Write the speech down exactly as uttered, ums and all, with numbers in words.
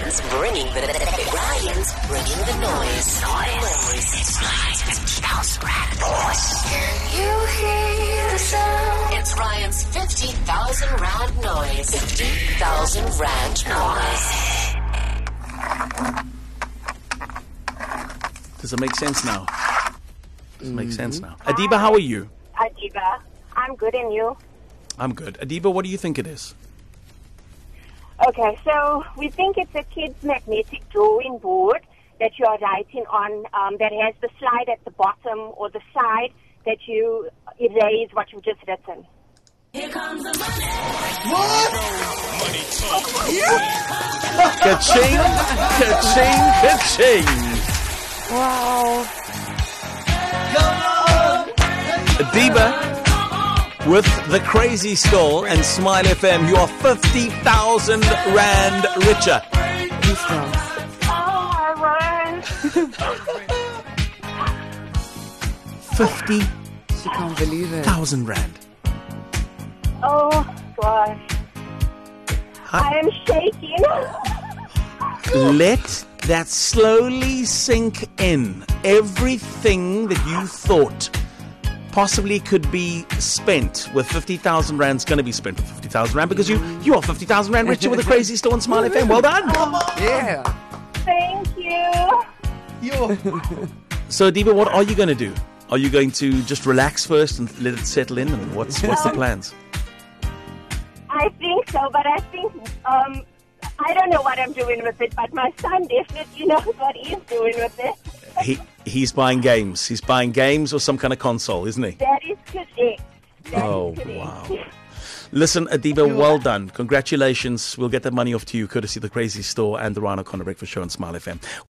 Ryan's bringing the Ryan's bringing the noise. Noise. It's Ryan's fifty thousand rand noise. Can you hear the sound? It's Ryan's fifty thousand rand noise. Fifty thousand rand noise. Does it make sense now? Does it make sense now? Adiba, how are you? Adiba, I'm good, and you? I'm good. Adiba, what do you think it is? Okay, so we think it's a kid's magnetic drawing board that you are writing on um, that has the slide at the bottom or the side that you erase what you've just written. Here comes the money. What? Ka-ching, ka-ching, ka-ching. Wow. Adiba, with the Crazy Store and Smile F M, you are fifty thousand rand richer. Goosebumps. Oh, I won. fifty She can't believe it. thousand rand. Oh, gosh. I am shaking. Let that slowly sink in. Everything that you thought possibly could be spent with fifty thousand rand is going to be spent with fifty thousand rand because you, you are fifty thousand rand richer with the Crazy Store and Smile F M. Well done. Yeah. Thank you. Yo. So, Adiba, what are you going to do? Are you going to just relax first and let it settle in? And what's what's the plans? I think so, but I think, um, I don't know what I'm doing with it, but my son definitely knows what he's doing with it. He He's buying games. He's buying games or some kind of console, isn't he? That is correct. That Oh, is correct. wow. Listen, Adiba, well done. Congratulations. We'll get that money off to you, courtesy of the Crazy Store and the Ryan O'Connor Breakfast Show on Smile F M.